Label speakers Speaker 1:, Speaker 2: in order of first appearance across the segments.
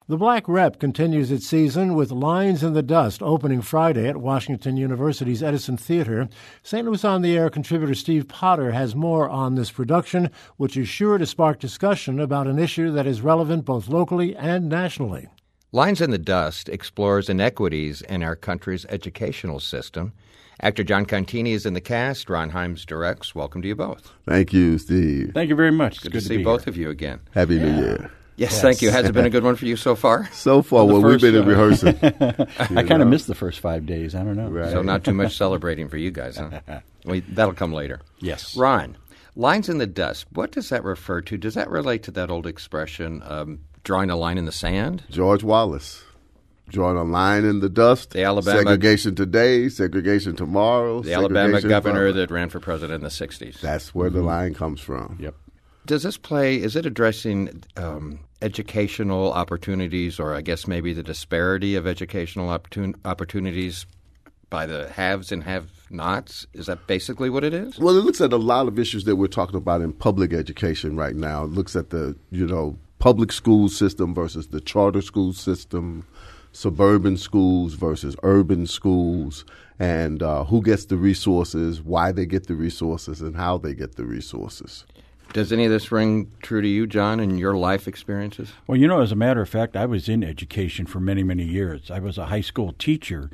Speaker 1: The Black Rep continues its season with Lines in the Dust opening Friday at Washington University's Edison Theater. St. Louis On the Air contributor Steve Potter has more on this production, which is sure to spark discussion about an issue that is relevant both locally and nationally.
Speaker 2: Lines in the Dust explores inequities in our country's educational system. Actor John Contini is in the cast. Ron Himes directs. Welcome to you both.
Speaker 3: Thank you, Steve.
Speaker 4: Thank you very much.
Speaker 2: Good to see both of you again.
Speaker 3: Happy New Year.
Speaker 2: Yes, thank you. Has it been a good one for you so far?
Speaker 3: So far, we've been in rehearsal.
Speaker 4: I kind of missed the first 5 days. I don't know.
Speaker 3: Right.
Speaker 2: So not too much celebrating for you guys, huh? That'll come later.
Speaker 4: Yes.
Speaker 2: Ron, Lines in the Dust, what does that refer to? Does that relate to that old expression, drawing a line in the sand?
Speaker 3: George Wallace. Drawing a line in the dust.
Speaker 2: The Alabama,
Speaker 3: segregation today, segregation tomorrow.
Speaker 2: The Alabama governor that ran for president in the 60s.
Speaker 3: That's where the line comes from.
Speaker 4: Yep.
Speaker 2: Does this play, is it addressing educational opportunities, or I guess maybe the disparity of educational opportunities by the haves and have-nots? Is that basically what it is?
Speaker 3: Well, it looks at a lot of issues that we're talking about in public education right now. It looks at the, public school system versus the charter school system, suburban schools versus urban schools, and who gets the resources, why they get the resources, and how they get the resources.
Speaker 2: Does any of this ring true to you, John, in your life experiences?
Speaker 4: Well, as a matter of fact, I was in education for many, many years. I was a high school teacher,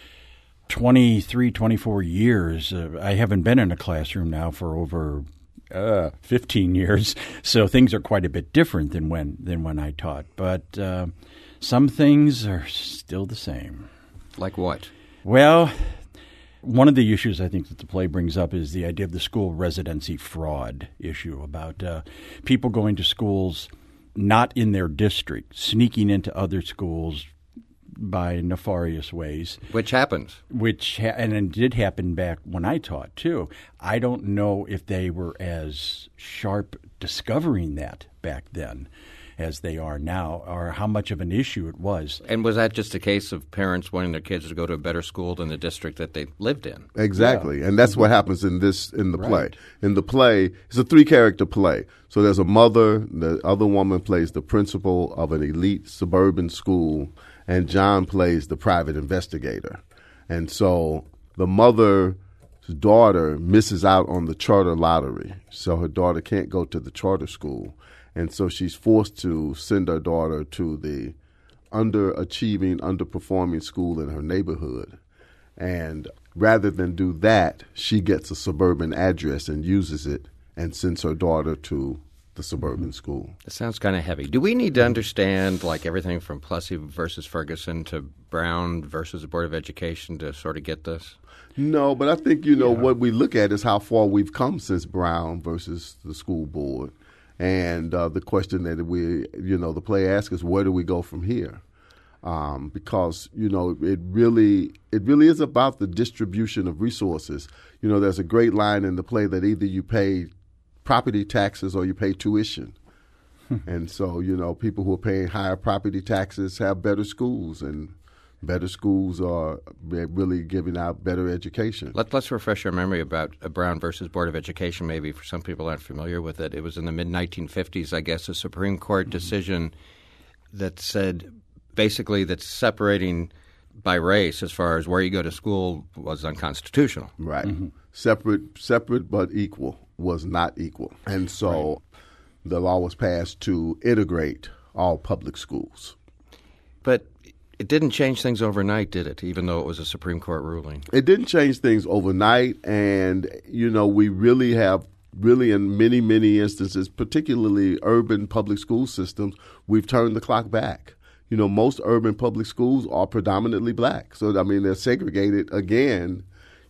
Speaker 4: 23, 24 years. I haven't been in a classroom now for over 15 years, so things are quite a bit different than when I taught. But some things are still the same.
Speaker 2: Like what?
Speaker 4: Well, one of the issues I think that the play brings up is the idea of the school residency fraud issue about people going to schools not in their district, sneaking into other schools by nefarious ways.
Speaker 2: Which happens.
Speaker 4: And it did happen back when I taught, too. I don't know if they were as sharp discovering that back then as they are now, or how much of an issue it was.
Speaker 2: And was that just a case of parents wanting their kids to go to a better school than the district that they lived in?
Speaker 3: Exactly. Yeah. And that's what happens in the
Speaker 4: right.
Speaker 3: play. In the play, it's a 3-character play. So there's a mother, the other woman plays the principal of an elite suburban school, and John plays the private investigator. And so the mother's daughter misses out on the charter lottery, so her daughter can't go to the charter school. And so she's forced to send her daughter to the underachieving, underperforming school in her neighborhood. And rather than do that, she gets a suburban address and uses it and sends her daughter to the suburban school.
Speaker 2: It sounds kind of heavy. Do we need to understand like everything from Plessy versus Ferguson to Brown versus the Board of Education to sort of get this?
Speaker 3: No, but I think, what we look at is how far we've come since Brown versus the school board. And the question that the play asks is, where do we go from here? Because, it really is about the distribution of resources. There's a great line in the play that either you pay property taxes or you pay tuition. And so, people who are paying higher property taxes have better schools, and better schools are really giving out better education.
Speaker 2: Let's refresh our memory about Brown versus Board of Education, maybe for some people aren't familiar with it. It was in the mid-1950s, I guess, a Supreme Court decision that said basically that separating by race as far as where you go to school was unconstitutional.
Speaker 3: Right. Mm-hmm. Separate but equal was not equal. And so the law was passed to integrate all public schools.
Speaker 2: But it didn't change things overnight, did it, even though it was a Supreme Court ruling?
Speaker 3: It didn't change things overnight, and, we really in many, many instances, particularly urban public school systems, we've turned the clock back. Most urban public schools are predominantly black. So, they're segregated again,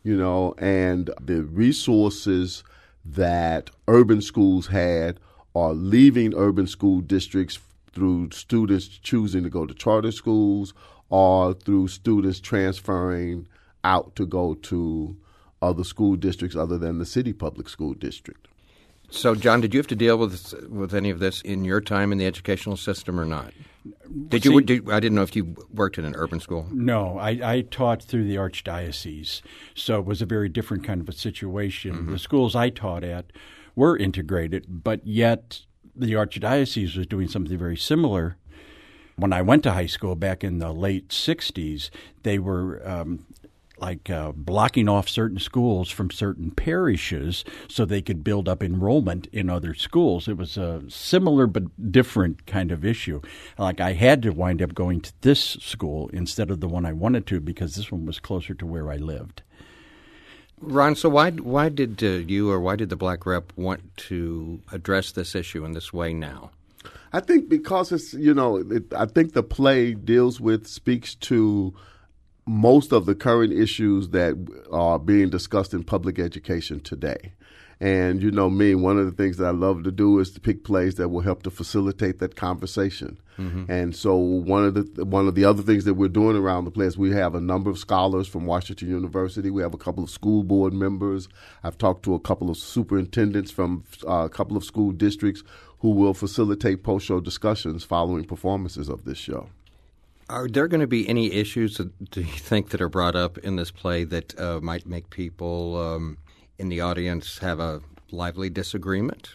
Speaker 3: and the resources that urban schools had are leaving urban school districts through students choosing to go to charter schools or through students transferring out to go to other school districts other than the city public school district.
Speaker 2: So, John, did you have to deal with any of this in your time in the educational system or not? I didn't know if you worked in an urban school.
Speaker 4: No, I taught through the Archdiocese, so it was a very different kind of a situation. Mm-hmm. The schools I taught at were integrated, but yet the Archdiocese was doing something very similar When I went to high school back in the late 60s, they were blocking off certain schools from certain parishes so they could build up enrollment in other schools. It was a similar but different kind of issue. Like I had to wind up going to this school instead of the one I wanted to because this one was closer to where I lived.
Speaker 2: Ron, so why did you or why did the Black Rep want to address this issue in this way now?
Speaker 3: I think because it's, I think the play speaks to most of the current issues that are being discussed in public education today. And one of the things that I love to do is to pick plays that will help to facilitate that conversation. Mm-hmm. And so one of the other things that we're doing around the play is we have a number of scholars from Washington University. We have a couple of school board members. I've talked to a couple of superintendents from a couple of school districts who will facilitate post-show discussions following performances of this show.
Speaker 2: Are there going to be any issues, do you think, that are brought up in this play that might make people in the audience have a lively disagreement?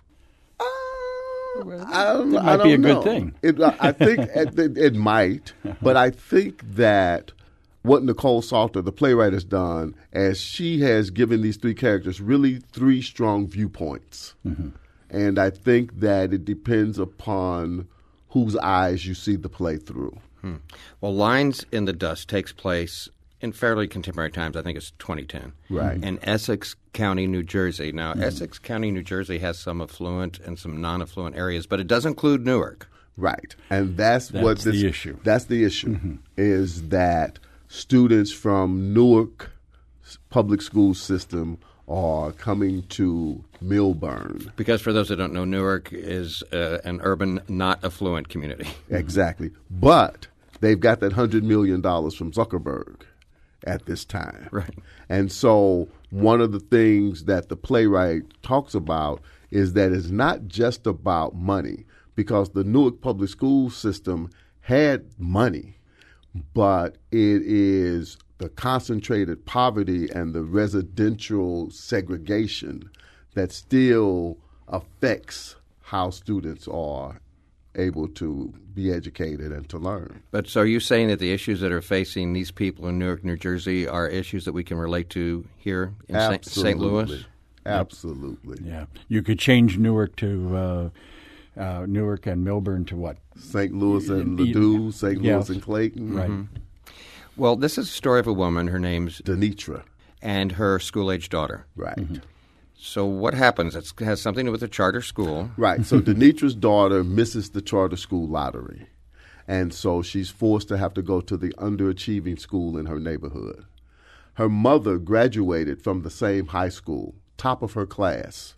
Speaker 4: It might be a good thing.
Speaker 3: I think it might, but I think that what Nicole Salter, the playwright, has done, as she has given these three characters really three strong viewpoints. Mm-hmm. And I think that it depends upon whose eyes you see the play through.
Speaker 2: Well, Lines in the Dust takes place in fairly contemporary times. I think it's 2010.
Speaker 3: Right.
Speaker 2: In Essex County, New Jersey. Now, Essex County, New Jersey has some affluent and some non-affluent areas, but it does include Newark.
Speaker 3: Right. And that's the
Speaker 4: issue.
Speaker 3: That's the issue, is that students from Newark public school system are coming to Millburn.
Speaker 2: Because for those that don't know, Newark is an urban, not affluent community.
Speaker 3: Exactly. But they've got that $100 million from Zuckerberg at this time.
Speaker 2: Right.
Speaker 3: And so one of the things that the playwright talks about is that it's not just about money, because the Newark public school system had money, but it is the concentrated poverty and the residential segregation that still affects how students are able to be educated and to learn.
Speaker 2: But so are you saying that the issues that are facing these people in Newark, New Jersey are issues that we can relate to here in St. Louis?
Speaker 3: Absolutely.
Speaker 4: Yeah. You could change Newark to Newark and Millburn to what?
Speaker 3: St. Louis and Ladue, St. Louis and Clayton.
Speaker 4: Right.
Speaker 2: Mm-hmm. Well, this is a story of a woman. Her name's
Speaker 3: Denitra.
Speaker 2: And her school-age daughter.
Speaker 3: Right.
Speaker 4: Mm-hmm.
Speaker 2: So what happens? It has something to do with the charter school.
Speaker 3: Right. So Denitra's daughter misses the charter school lottery. And so she's forced to have to go to the underachieving school in her neighborhood. Her mother graduated from the same high school, top of her class,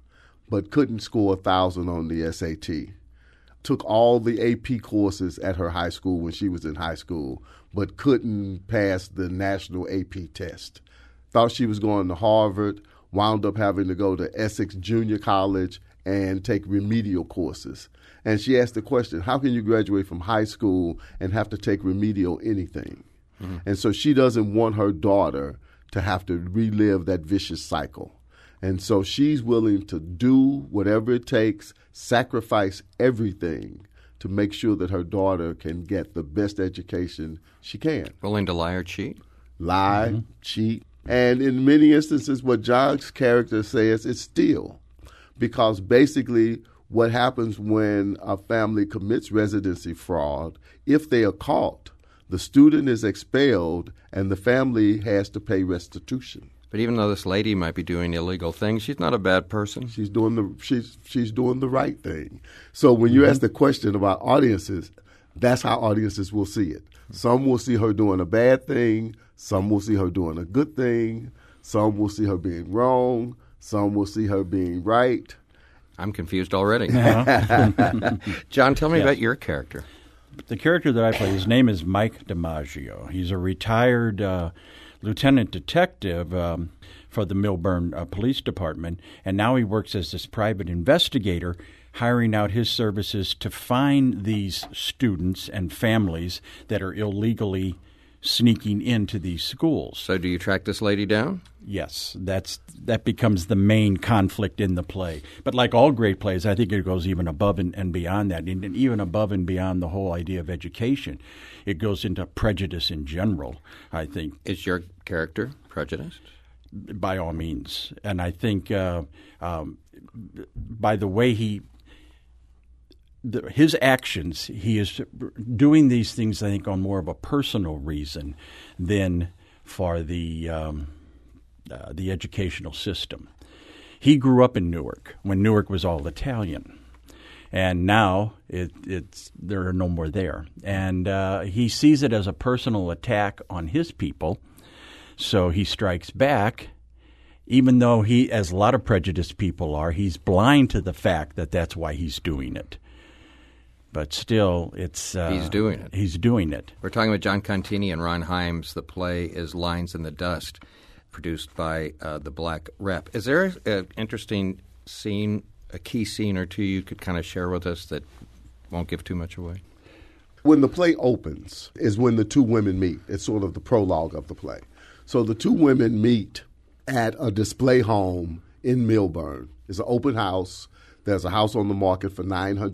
Speaker 3: but couldn't score 1,000 on the SAT. Took all the AP courses at her high school when she was in high school, but couldn't pass the national AP test. Thought she was going to Harvard, wound up having to go to Essex Junior College and take remedial courses. And she asked the question, how can you graduate from high school and have to take remedial anything? Mm-hmm. And so she doesn't want her daughter to have to relive that vicious cycle. And so she's willing to do whatever it takes, sacrifice everything to make sure that her daughter can get the best education she can.
Speaker 2: Willing to lie or cheat?
Speaker 3: Lie, cheat. And in many instances, what John's character says is steal. Because basically what happens when a family commits residency fraud, if they are caught, the student is expelled and the family has to pay restitution.
Speaker 2: But even though this lady might be doing illegal things, she's not a bad person.
Speaker 3: She's doing the right thing. So when you ask the question about audiences, that's how audiences will see it. Some will see her doing a bad thing. Some will see her doing a good thing. Some will see her being wrong. Some will see her being right.
Speaker 2: I'm confused already. John, tell me about your character.
Speaker 4: The character that I play, his name is Mike DiMaggio. He's a retired lieutenant detective for the Millburn Police Department, and now he works as this private investigator, hiring out his services to find these students and families that are illegally sneaking into these schools.
Speaker 2: So do you track this lady down?
Speaker 4: Yes, that becomes the main conflict in the play. But like all great plays, I think it goes even above and beyond that, and even above and beyond the whole idea of education. It goes into prejudice in general, I think.
Speaker 2: Is your character prejudiced?
Speaker 4: By all means. And I think by the way his actions, he is doing these things, I think, on more of a personal reason than for the educational system. He grew up in Newark when Newark was all Italian, and now there are no more there. And he sees it as a personal attack on his people, so he strikes back. Even though he, as a lot of prejudiced people are, he's blind to the fact that that's why he's doing it. But still, it's
Speaker 2: he's doing it.
Speaker 4: He's doing it.
Speaker 2: We're talking with John Contini and Ron Hyams. The play is Lines in the Dust, produced by the Black Rep. Is there an interesting scene, a key scene or two you could kind of share with us that won't give too much away?
Speaker 3: When the play opens is when the two women meet. It's sort of the prologue of the play. So the two women meet at a display home in Millburn. It's an open house. There's a house on the market for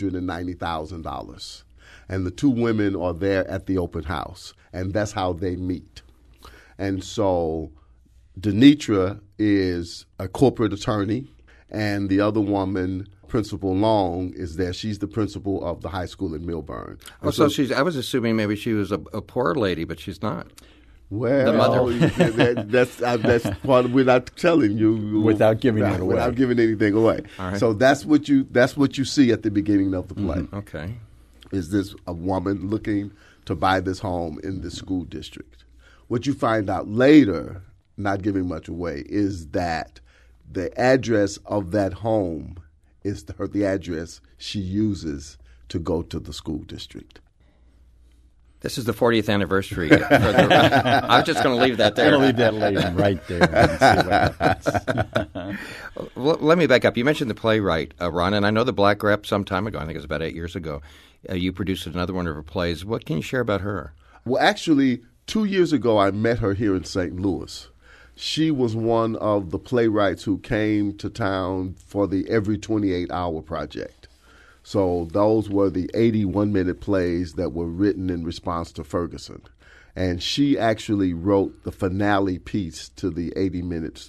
Speaker 3: $990,000. And the two women are there at the open house. And that's how they meet. And so Denitra is a corporate attorney, and the other woman, Principal Long, is there. She's the principal of the high school in Millburn.
Speaker 2: Oh, so I was assuming maybe she was a poor lady, but she's not.
Speaker 3: Well,
Speaker 2: the mother.
Speaker 3: that's part of, we're not telling you
Speaker 4: without giving it away.
Speaker 3: Without giving anything away.
Speaker 2: All right.
Speaker 3: So that's what you see at the beginning of the play.
Speaker 2: Mm-hmm. Okay.
Speaker 3: Is this a woman looking to buy this home in the school district? What you find out later, not giving much away, is that the address of that home is the address she uses to go to the school district.
Speaker 2: This is the 40th anniversary. I'm just going to leave that there.
Speaker 4: I'm going to leave that lady right there and see what happens.
Speaker 2: Well, let me back up. You mentioned the playwright, Ron, and I know the Black Rep some time ago. I think it was about 8 years ago. You produced another one of her plays. What can you share about her?
Speaker 3: Well, actually, 2 years ago, I met her here in St. Louis. She was one of the playwrights who came to town for the Every 28-Hour project. So those were the 81-minute plays that were written in response to Ferguson. And she actually wrote the finale piece to the 80-minute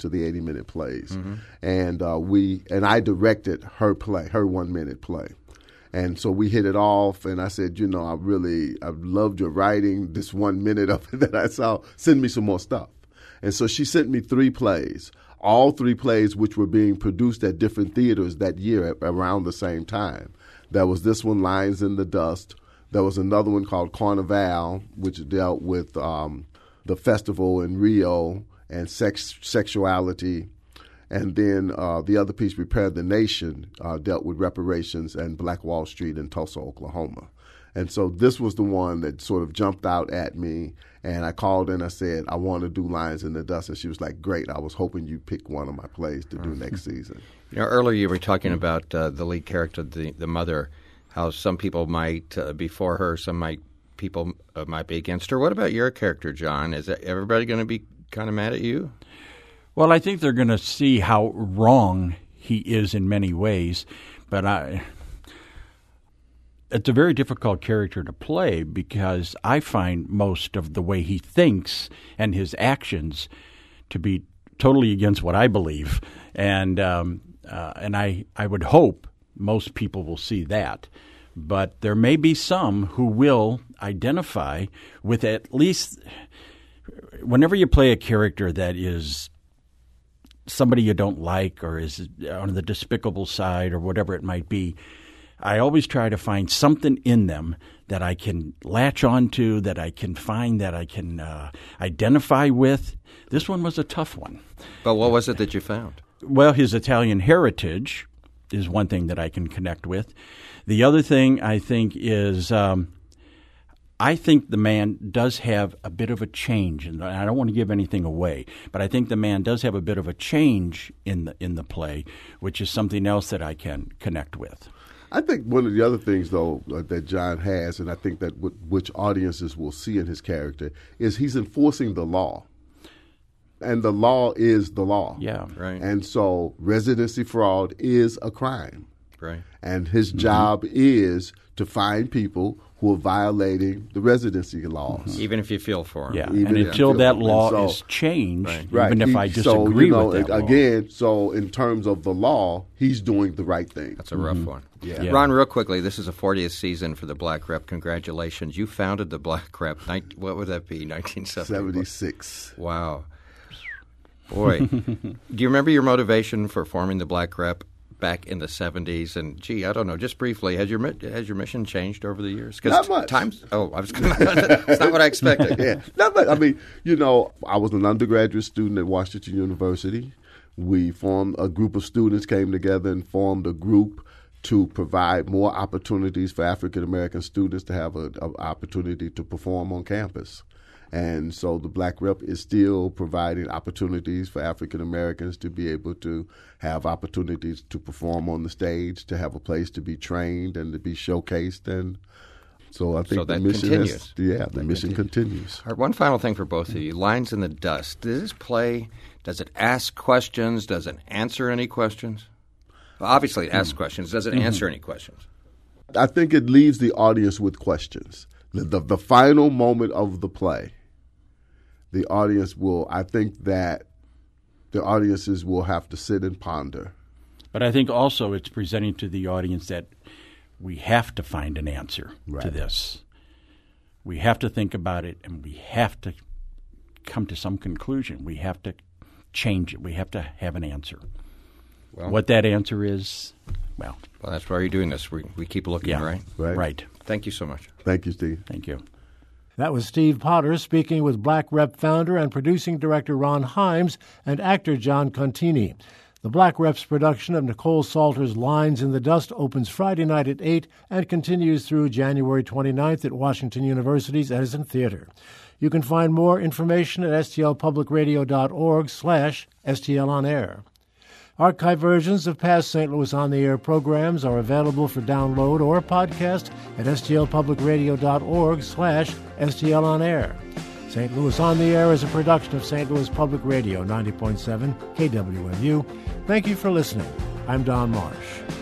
Speaker 3: plays. Mm-hmm. And I directed her play, her 1-minute play. And so we hit it off, and I said, I've loved your writing, this 1 minute of it that I saw. Send me some more stuff. And so she sent me 3 plays. All 3 plays which were being produced at different theaters that year around the same time. There was this one, Lines in the Dust. There was another one called Carnival, which dealt with the festival in Rio and sexuality. And then the other piece, Repair the Nation, dealt with reparations and Black Wall Street in Tulsa, Oklahoma. And so this was the one that sort of jumped out at me. And I called in, I said, I want to do Lines in the Dust. And she was like, great. I was hoping you'd pick one of my plays to do next season.
Speaker 2: Earlier you were talking about the lead character, the mother, how some people might be for her, people might be against her. What about your character, John? Is everybody going to be kind of mad at you?
Speaker 4: Well, I think they're going to see how wrong he is in many ways. But it's a very difficult character to play because I find most of the way he thinks and his actions to be totally against what I believe, and I would hope most people will see that. But there may be some who will identify with at least whenever you play a character that is somebody you don't like or is on the despicable side or whatever it might be, I always try to find something in them that I can latch onto, that I can find, that I can identify with. This one was a tough one.
Speaker 2: But what was it that you found?
Speaker 4: Well, his Italian heritage is one thing that I can connect with. The other thing I think is I think the man does have a bit of a change, and I don't want to give anything away, but I think the man does have a bit of a change in the play, which is something else that I can connect with.
Speaker 3: I think one of the other things, though, that John has, and I think that which audiences will see in his character, is he's enforcing the law. And the law is the law.
Speaker 4: Yeah.
Speaker 2: Right.
Speaker 3: And so residency fraud is a crime.
Speaker 2: Right.
Speaker 3: And his job is to find people who are violating the residency laws.
Speaker 2: Even if you feel for them.
Speaker 4: Yeah,
Speaker 3: Even
Speaker 4: and
Speaker 3: if
Speaker 4: until
Speaker 3: you
Speaker 4: that
Speaker 3: feel-
Speaker 4: law
Speaker 3: and so-
Speaker 4: is changed,
Speaker 2: Right.
Speaker 4: even if I disagree
Speaker 3: so, you know,
Speaker 4: with that law.
Speaker 3: again, so in terms of the law, he's doing the right thing.
Speaker 2: That's a rough one.
Speaker 3: Yeah.
Speaker 4: Yeah.
Speaker 2: Ron, real quickly, this is the 40th season for the Black Rep. Congratulations. You founded the Black Rep. What would that be, 1970?
Speaker 3: 76.
Speaker 2: Wow. Boy. Do you remember your motivation for forming the Black Rep back in the 70s? And, gee, I don't know, just briefly, has your mission changed over the years? 'Cause
Speaker 3: Not much.
Speaker 2: That's not what I expected.
Speaker 3: Yeah. Not much. I mean, you know, I was an undergraduate student at Washington University. We formed a group of students, came together and formed a group to provide more opportunities for African American students to have an opportunity to perform on campus. And so the Black Rep is still providing opportunities for African Americans to be able to have opportunities to perform on the stage, to have a place to be trained and to be showcased. And so I think
Speaker 2: So
Speaker 3: the
Speaker 2: that
Speaker 3: mission
Speaker 2: continues.
Speaker 3: the mission continues.
Speaker 2: All right, one final thing for both of you. Lines in the Dust. Does this play, does it ask questions? Does it answer any questions? Well, obviously it asks questions. Does it answer any questions?
Speaker 3: I think it leaves the audience with questions. The final moment of the play, the audience will, I think that the audiences will have to sit and ponder.
Speaker 4: But I think also it's presenting to the audience that we have to find an answer to this. We have to think about it, and we have to come to some conclusion. We have to change it. We have to have an answer.
Speaker 2: Well,
Speaker 4: What that answer is, well,
Speaker 2: that's why you're doing this. We keep looking,
Speaker 4: yeah,
Speaker 2: right?
Speaker 4: right.
Speaker 2: Thank you so much.
Speaker 3: Thank you, Steve.
Speaker 4: Thank you.
Speaker 1: That was Steve Potter speaking with Black Rep founder and producing director Ron Himes and actor John Contini. The Black Rep's production of Nicole Salter's Lines in the Dust opens Friday night at 8 and continues through January 29th at Washington University's Edison Theater. You can find more information at stlpublicradio.org/STLOnAir. Archive versions of past St. Louis On the Air programs are available for download or podcast at stlpublicradio.org/STLOnAir. St. Louis On the Air is a production of St. Louis Public Radio 90.7 KWMU. Thank you for listening. I'm Don Marsh.